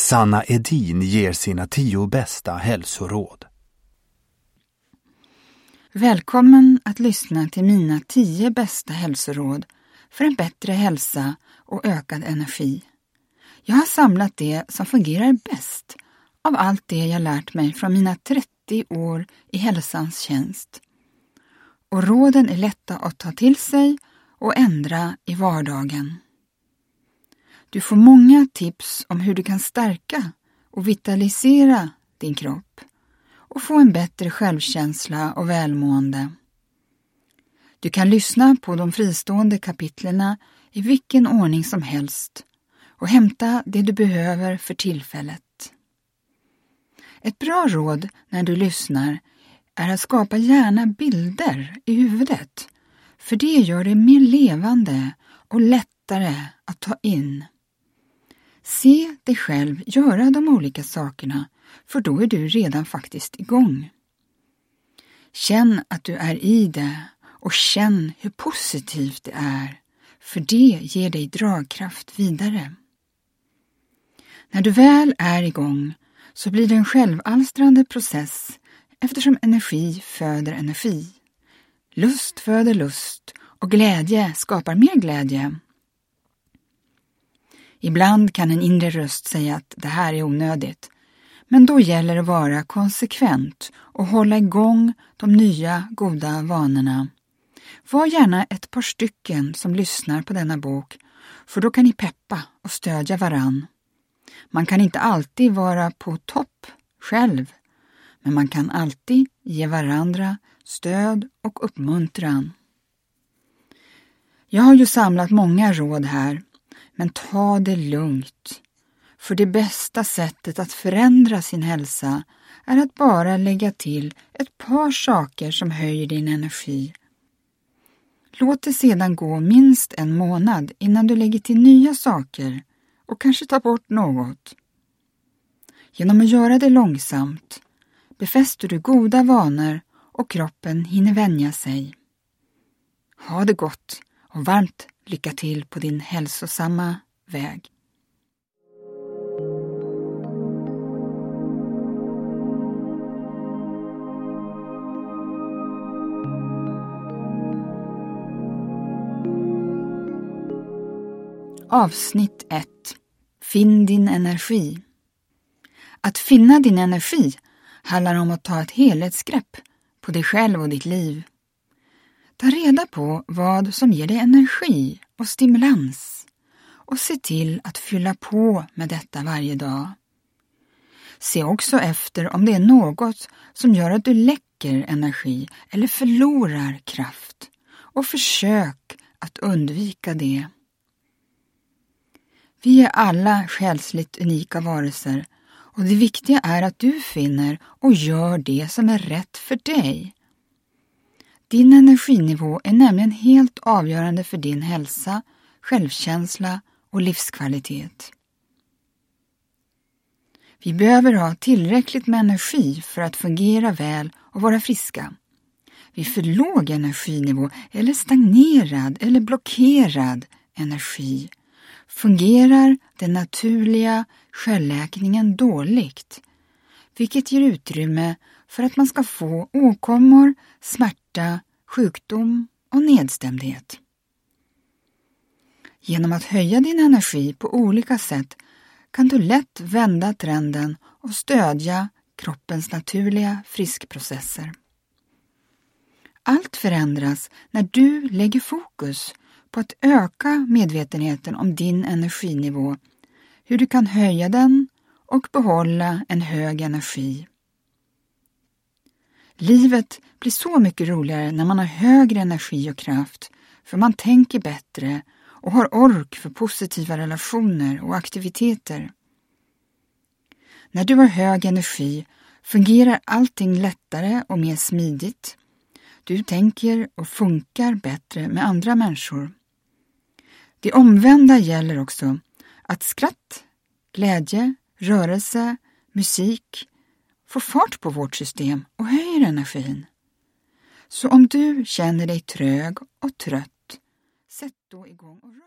Sanna Edin ger sina 10 bästa hälsoråd. Välkommen att lyssna till mina 10 bästa hälsoråd för en bättre hälsa och ökad energi. Jag har samlat det som fungerar bäst av allt det jag lärt mig från mina 30 år i hälsans tjänst. Och råden är lätta att ta till sig och ändra i vardagen. Du får många tips om hur du kan stärka och vitalisera din kropp och få en bättre självkänsla och välmående. Du kan lyssna på de fristående kapitlerna i vilken ordning som helst och hämta det du behöver för tillfället. Ett bra råd när du lyssnar är att skapa gärna bilder i huvudet, för det gör det mer levande och lättare att ta in. Se dig själv göra de olika sakerna, för då är du redan faktiskt igång. Känn att du är i det och känn hur positivt det är, för det ger dig dragkraft vidare. När du väl är igång så blir det en självalstrande process eftersom energi föder energi. Lust föder lust och glädje skapar mer glädje. Ibland kan en inre röst säga att det här är onödigt, men då gäller det att vara konsekvent och hålla igång de nya goda vanorna. Var gärna ett par stycken som lyssnar på denna bok, för då kan ni peppa och stödja varann. Man kan inte alltid vara på topp själv, men man kan alltid ge varandra stöd och uppmuntran. Jag har ju samlat många råd här, men ta det lugnt. För det bästa sättet att förändra sin hälsa är att bara lägga till ett par saker som höjer din energi. Låt det sedan gå minst en månad innan du lägger till nya saker och kanske tar bort något. Genom att göra det långsamt befäster du goda vanor och kroppen hinner vänja sig. Ha det gott och varmt lycka till på din hälsosamma väg. Avsnitt 1. Finn din energi. Att finna din energi handlar om att ta ett helhetsgrepp på dig själv och ditt liv. Ta reda på vad som ger dig energi och stimulans och se till att fylla på med detta varje dag. Se också efter om det är något som gör att du läcker energi eller förlorar kraft och försök att undvika det. Vi är alla själsligt unika varelser och det viktiga är att du finner och gör det som är rätt för dig. Din energinivå är nämligen helt avgörande för din hälsa, självkänsla och livskvalitet. Vi behöver ha tillräckligt med energi för att fungera väl och vara friska. Vid för låg energinivå eller stagnerad eller blockerad energi fungerar den naturliga självläkningen dåligt, vilket ger utrymme för att man ska få åkommor, smärta, sjukdom och nedstämdhet. Genom att höja din energi på olika sätt kan du lätt vända trenden och stödja kroppens naturliga friskprocesser. Allt förändras när du lägger fokus på att öka medvetenheten om din energinivå, hur du kan höja den och behålla en hög energi. Livet blir så mycket roligare när man har högre energi och kraft, för man tänker bättre och har ork för positiva relationer och aktiviteter. När du har hög energi fungerar allting lättare och mer smidigt. Du tänker och funkar bättre med andra människor. Det omvända gäller också, att skratt, glädje, rörelse, musik får fart på vårt system och höjer energin. Så om du känner dig trög och trött, sätt då igång och rör.